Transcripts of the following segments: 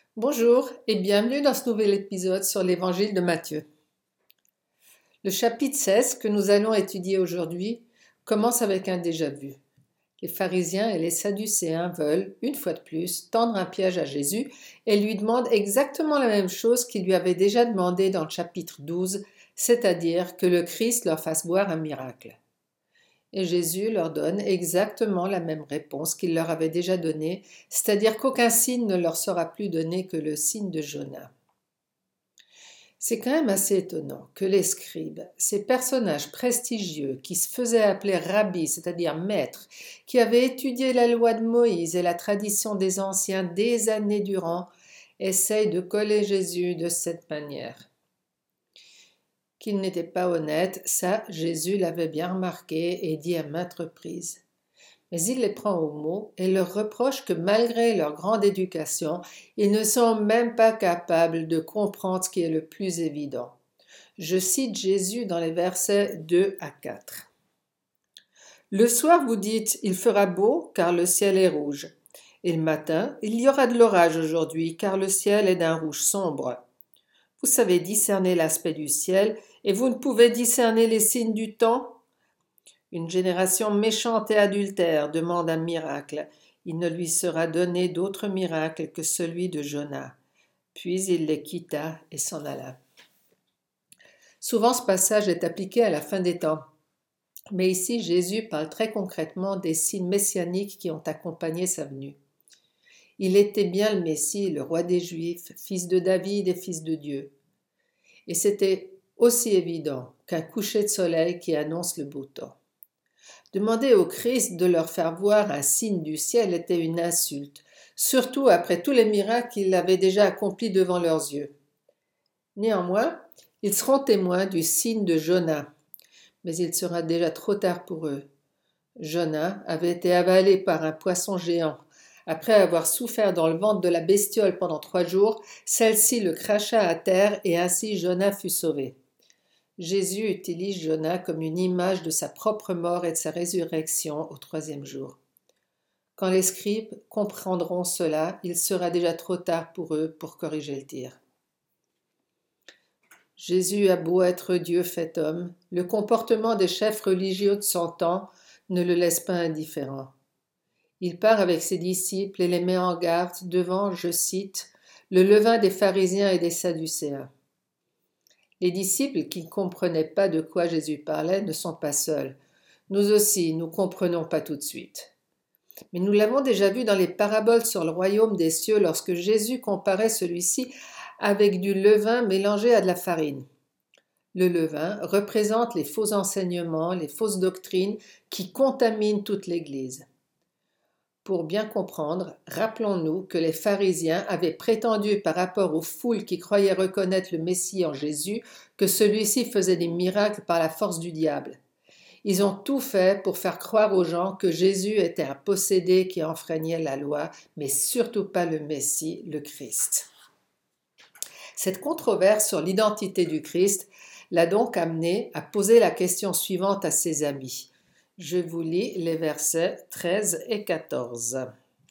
Bonjour et bienvenue dans ce nouvel épisode sur l'évangile de Matthieu. Le chapitre 16 que nous allons étudier aujourd'hui commence avec un déjà-vu. Les pharisiens et les sadducéens veulent, une fois de plus, tendre un piège à Jésus et lui demandent exactement la même chose qu'ils lui avaient déjà demandé dans le chapitre 12, c'est-à-dire que le Christ leur fasse voir un miracle. Et Jésus leur donne exactement la même réponse qu'il leur avait déjà donnée, c'est-à-dire qu'aucun signe ne leur sera plus donné que le signe de Jonas. C'est quand même assez étonnant que les scribes, ces personnages prestigieux qui se faisaient appeler rabbis, c'est-à-dire maîtres, qui avaient étudié la loi de Moïse et la tradition des anciens des années durant, essayent de coller Jésus de cette manière. Qu'il n'était pas honnête, ça Jésus l'avait bien remarqué et dit à maintes reprises. Mais il les prend au mot et leur reproche que malgré leur grande éducation, ils ne sont même pas capables de comprendre ce qui est le plus évident. Je cite Jésus dans les versets 2 à 4. Le soir, vous dites, il fera beau car le ciel est rouge. Et le matin, il y aura de l'orage aujourd'hui car le ciel est d'un rouge sombre. Vous savez discerner l'aspect du ciel et vous ne pouvez discerner les signes du temps? Une génération méchante et adultère demande un miracle. Il ne lui sera donné d'autre miracle que celui de Jonas. Puis il les quitta et s'en alla. Souvent ce passage est appliqué à la fin des temps. Mais ici, Jésus parle très concrètement des signes messianiques qui ont accompagné sa venue. Il était bien le Messie, le roi des Juifs, fils de David et fils de Dieu. Et c'était aussi évident qu'un coucher de soleil qui annonce le beau temps. Demander au Christ de leur faire voir un signe du ciel était une insulte, surtout après tous les miracles qu'il avait déjà accomplis devant leurs yeux. Néanmoins, ils seront témoins du signe de Jonas, mais il sera déjà trop tard pour eux. Jonas avait été avalé par un poisson géant. Après avoir souffert dans le ventre de la bestiole pendant 3 jours, celle-ci le cracha à terre et ainsi Jonas fut sauvé. Jésus utilise Jonas comme une image de sa propre mort et de sa résurrection au 3e jour. Quand les scribes comprendront cela, il sera déjà trop tard pour eux pour corriger le tir. Jésus a beau être Dieu fait homme, le comportement des chefs religieux de son temps ne le laisse pas indifférent. Il part avec ses disciples et les met en garde devant, je cite, le levain des pharisiens et des sadducéens. Les disciples qui ne comprenaient pas de quoi Jésus parlait ne sont pas seuls. Nous aussi, nous ne comprenons pas tout de suite. Mais nous l'avons déjà vu dans les paraboles sur le royaume des cieux lorsque Jésus comparait celui-ci avec du levain mélangé à de la farine. Le levain représente les faux enseignements, les fausses doctrines qui contaminent toute l'Église. Pour bien comprendre, rappelons-nous que les pharisiens avaient prétendu par rapport aux foules qui croyaient reconnaître le Messie en Jésus que celui-ci faisait des miracles par la force du diable. Ils ont tout fait pour faire croire aux gens que Jésus était un possédé qui enfreignait la loi, mais surtout pas le Messie, le Christ. Cette controverse sur l'identité du Christ l'a donc amené à poser la question suivante à ses amis. Je vous lis les versets 13 et 14.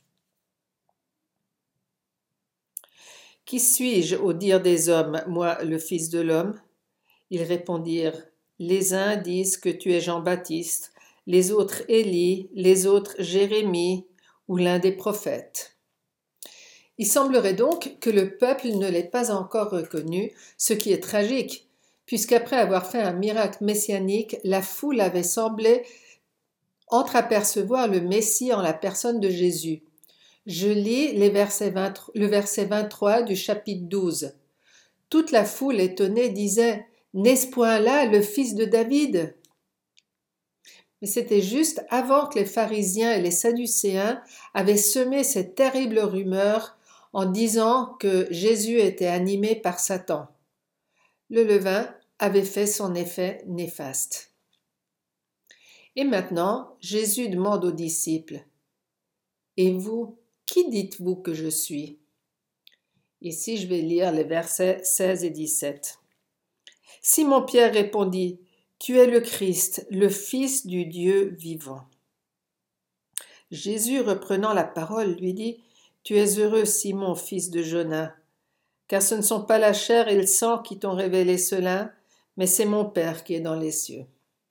Qui suis-je au dire des hommes, moi, le Fils de l'homme? Ils répondirent, les uns disent que tu es Jean-Baptiste, les autres Élie, les autres Jérémie ou l'un des prophètes. Il semblerait donc que le peuple ne l'ait pas encore reconnu, ce qui est tragique, puisqu'après avoir fait un miracle messianique, la foule avait semblé entreapercevoir le Messie en la personne de Jésus. Je lis le verset 23 du chapitre 12. Toute la foule étonnée disait « N'est-ce point là le fils de David ?» Mais c'était juste avant que les pharisiens et les sadducéens avaient semé cette terrible rumeur en disant que Jésus était animé par Satan. Le levain avait fait son effet néfaste. Et maintenant, Jésus demande aux disciples, « Et vous, qui dites-vous que je suis ?» Ici, je vais lire les versets 16 et 17. Simon-Pierre répondit, « Tu es le Christ, le Fils du Dieu vivant. » Jésus, reprenant la parole, lui dit, « Tu es heureux, Simon, fils de Jonas, car ce ne sont pas la chair et le sang qui t'ont révélé cela, mais c'est mon Père qui est dans les cieux.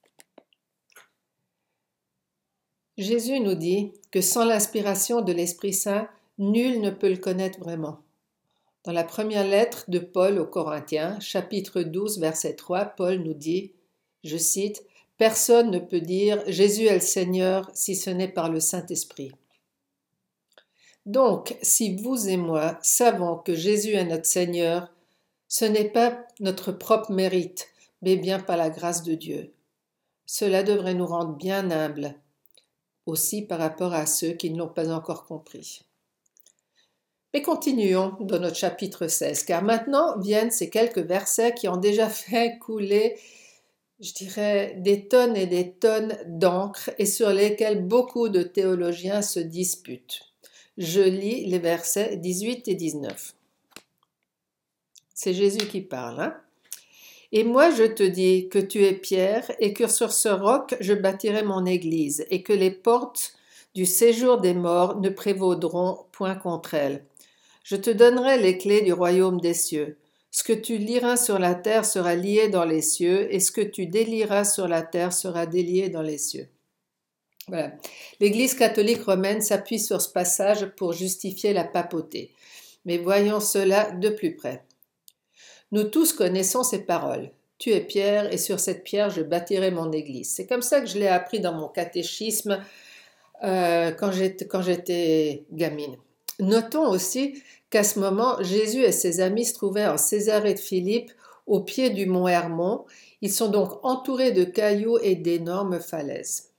Jésus nous dit que sans l'inspiration de l'Esprit Saint, nul ne peut le connaître vraiment. Dans la première lettre de Paul aux Corinthiens, chapitre 12, verset 3, Paul nous dit, je cite, « Personne ne peut dire « Jésus est le Seigneur » si ce n'est par le Saint-Esprit. » Donc, si vous et moi savons que Jésus est notre Seigneur, ce n'est pas notre propre mérite, mais bien par la grâce de Dieu. Cela devrait nous rendre bien humbles, aussi par rapport à ceux qui ne l'ont pas encore compris. Mais continuons dans notre chapitre 16, car maintenant viennent ces quelques versets qui ont déjà fait couler, je dirais, des tonnes et des tonnes d'encre et sur lesquels beaucoup de théologiens se disputent. Je lis les versets 18 et 19. C'est Jésus qui parle, hein? Et moi je te dis que tu es Pierre et que sur ce roc je bâtirai mon église et que les portes du séjour des morts ne prévaudront point contre elle. Je te donnerai les clés du royaume des cieux. Ce que tu liras sur la terre sera lié dans les cieux et ce que tu délieras sur la terre sera délié dans les cieux. Voilà. L'Église catholique romaine s'appuie sur ce passage pour justifier la papauté. Mais voyons cela de plus près. Nous tous connaissons ces paroles. Tu es Pierre et sur cette pierre je bâtirai mon église. C'est comme ça que je l'ai appris dans mon catéchisme quand j'étais gamine. Notons aussi qu'à ce moment, Jésus et ses amis se trouvaient en Césarée de Philippe, au pied du mont Hermon. Ils sont donc entourés de cailloux et d'énormes falaises.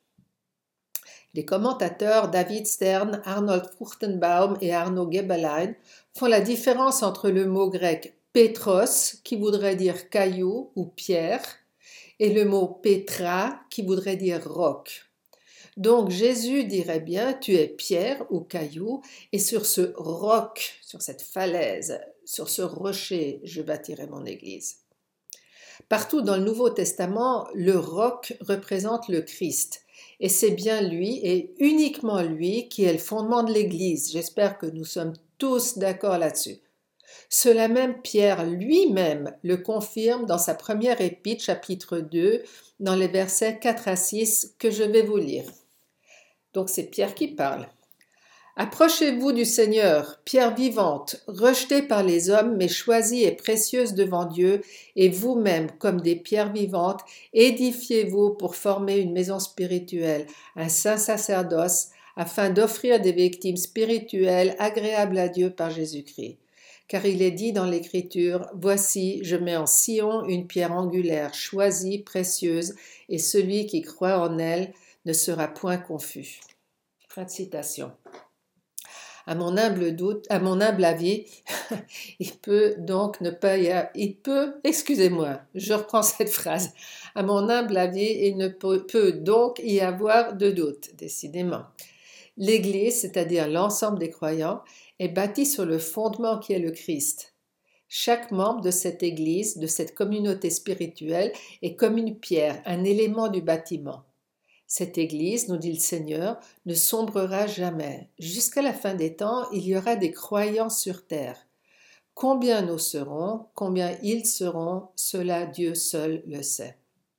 Les commentateurs David Stern, Arnold Fruchtenbaum et Arnaud Gebelein font la différence entre le mot grec Pétros, qui voudrait dire caillou ou pierre, et le mot Pétra, qui voudrait dire roc. Donc Jésus dirait bien, tu es pierre ou caillou, et sur ce roc, sur cette falaise, sur ce rocher, je bâtirai mon église. Partout dans le Nouveau Testament, le roc représente le Christ. Et c'est bien lui, et uniquement lui, qui est le fondement de l'Église. J'espère que nous sommes tous d'accord là-dessus. Cela même Pierre lui-même le confirme dans sa première épître, chapitre 2, dans les versets 4 à 6 que je vais vous lire. Donc c'est Pierre qui parle. Approchez-vous du Seigneur, pierre vivante, rejetée par les hommes, mais choisie et précieuse devant Dieu, et vous-même, comme des pierres vivantes, édifiez-vous pour former une maison spirituelle, un saint sacerdoce, afin d'offrir des victimes spirituelles agréables à Dieu par Jésus-Christ. Car il est dit dans l'Écriture, « Voici, je mets en Sion une pierre angulaire, choisie, précieuse, et celui qui croit en elle ne sera point confus. » Fin de citation. À mon humble avis, il peut donc ne pas y avoir, je reprends cette phrase. À mon humble avis, il ne peut donc y avoir de doute, décidément. L'Église, c'est-à-dire l'ensemble des croyants, est bâtie sur le fondement qui est le Christ. Chaque membre de cette Église, de cette communauté spirituelle, est comme une pierre, un élément du bâtiment. Cette Église, nous dit le Seigneur, ne sombrera jamais. Jusqu'à la fin des temps, il y aura des croyants sur terre. Combien nous serons, combien ils seront, cela Dieu seul le sait.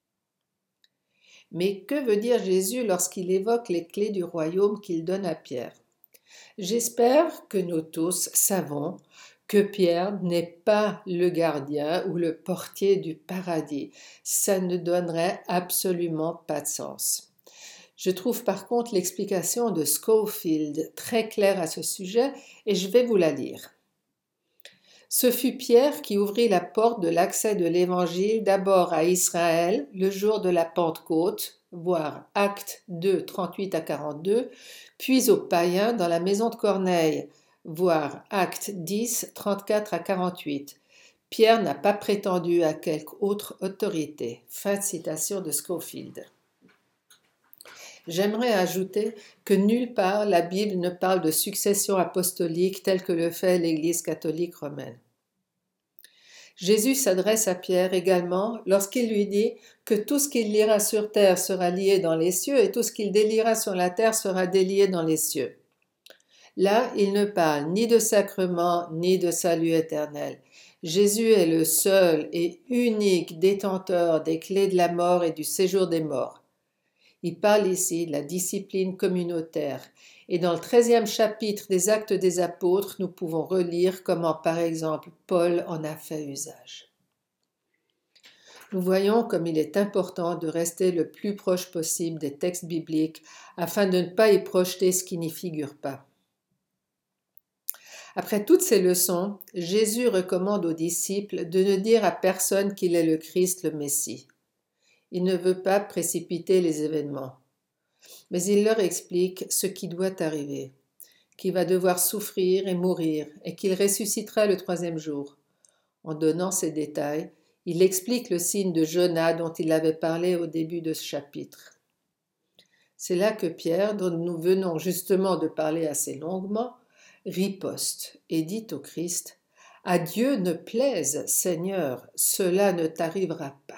Mais que veut dire Jésus lorsqu'il évoque les clés du royaume qu'il donne à Pierre? J'espère que nous tous savons que Pierre n'est pas le gardien ou le portier du paradis. Ça ne donnerait absolument pas de sens. Je trouve par contre l'explication de Scofield très claire à ce sujet et je vais vous la lire. Ce fut Pierre qui ouvrit la porte de l'accès de l'Évangile d'abord à Israël le jour de la Pentecôte, voir Actes 2, 38 à 42, puis aux païens dans la maison de Corneille, voir Actes 10, 34 à 48. Pierre n'a pas prétendu à quelque autre autorité. Fin de citation de Scofield. J'aimerais ajouter que nulle part la Bible ne parle de succession apostolique telle que le fait l'Église catholique romaine. Jésus s'adresse à Pierre également lorsqu'il lui dit que tout ce qu'il liera sur terre sera lié dans les cieux et tout ce qu'il déliera sur la terre sera délié dans les cieux. Là, il ne parle ni de sacrement, ni de salut éternel. Jésus est le seul et unique détenteur des clés de la mort et du séjour des morts. Il parle ici de la discipline communautaire. Et dans le 13e chapitre des Actes des Apôtres, nous pouvons relire comment, par exemple, Paul en a fait usage. Nous voyons comme il est important de rester le plus proche possible des textes bibliques afin de ne pas y projeter ce qui n'y figure pas. Après toutes ces leçons, Jésus recommande aux disciples de ne dire à personne qu'il est le Christ, le Messie. Il ne veut pas précipiter les événements, mais il leur explique ce qui doit arriver, qu'il va devoir souffrir et mourir et qu'il ressuscitera le 3e jour. En donnant ces détails, il explique le signe de Jonas dont il avait parlé au début de ce chapitre. C'est là que Pierre, dont nous venons justement de parler assez longuement, riposte et dit au Christ : « À Dieu ne plaise, Seigneur, cela ne t'arrivera pas. »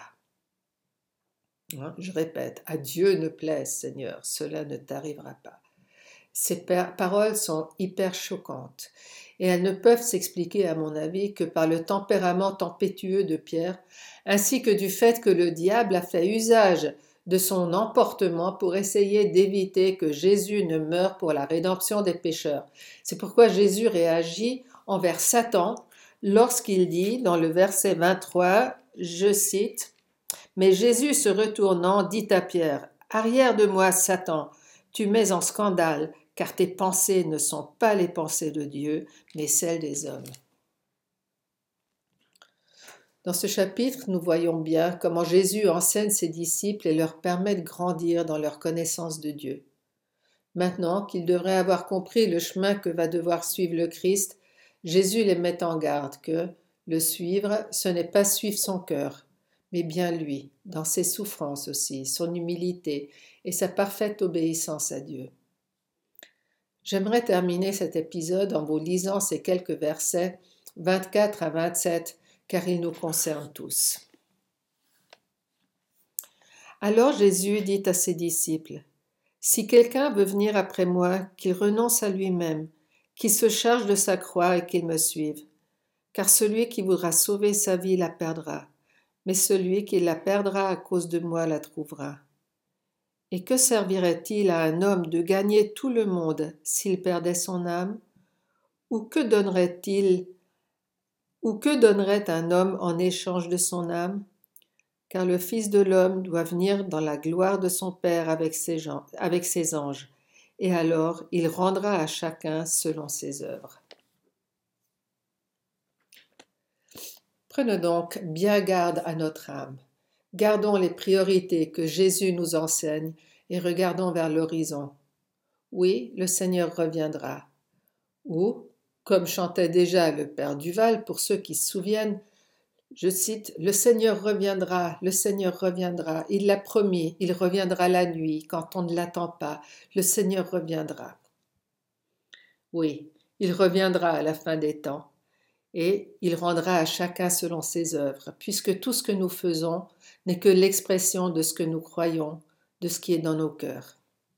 Je répète, à Dieu ne plaise, Seigneur, cela ne t'arrivera pas. Ces paroles sont hyper choquantes et elles ne peuvent s'expliquer, à mon avis, que par le tempérament tempétueux de Pierre, ainsi que du fait que le diable a fait usage de son emportement pour essayer d'éviter que Jésus ne meure pour la rédemption des pécheurs. C'est pourquoi Jésus réagit envers Satan lorsqu'il dit, dans le verset 23, je cite, « Mais Jésus se retournant dit à Pierre, « Arrière de moi, Satan, tu mets en scandale, car tes pensées ne sont pas les pensées de Dieu, mais celles des hommes. » Dans ce chapitre, nous voyons bien comment Jésus enseigne ses disciples et leur permet de grandir dans leur connaissance de Dieu. Maintenant qu'ils devraient avoir compris le chemin que va devoir suivre le Christ, Jésus les met en garde que le suivre, ce n'est pas suivre son cœur, mais bien lui, dans ses souffrances aussi, son humilité et sa parfaite obéissance à Dieu. J'aimerais terminer cet épisode en vous lisant ces quelques versets 24 à 27, car ils nous concernent tous. Alors Jésus dit à ses disciples, « Si quelqu'un veut venir après moi, qu'il renonce à lui-même, qu'il se charge de sa croix et qu'il me suive. Car celui qui voudra sauver sa vie la perdra, mais celui qui la perdra à cause de moi la trouvera. Et que servirait-il à un homme de gagner tout le monde s'il perdait son âme? Ou que donnerait un homme en échange de son âme? Car le Fils de l'homme doit venir dans la gloire de son Père avec ses anges, et alors il rendra à chacun selon ses œuvres. » Prenons donc bien garde à notre âme. Gardons les priorités que Jésus nous enseigne et regardons vers l'horizon. Oui, le Seigneur reviendra. Ou, comme chantait déjà le Père Duval, pour ceux qui se souviennent, je cite, « Le Seigneur reviendra, il l'a promis, il reviendra la nuit, quand on ne l'attend pas, le Seigneur reviendra. » Oui, il reviendra à la fin des temps. Et il rendra à chacun selon ses œuvres, puisque tout ce que nous faisons n'est que l'expression de ce que nous croyons, de ce qui est dans nos cœurs.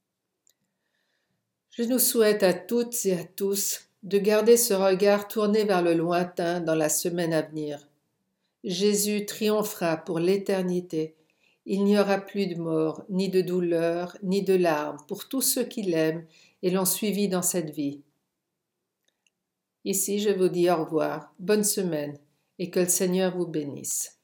Je nous souhaite à toutes et à tous de garder ce regard tourné vers le lointain dans la semaine à venir. Jésus triomphera pour l'éternité. Il n'y aura plus de mort, ni de douleur, ni de larmes pour tous ceux qui l'aiment et l'ont suivi dans cette vie. Ici, je vous dis au revoir, bonne semaine et que le Seigneur vous bénisse.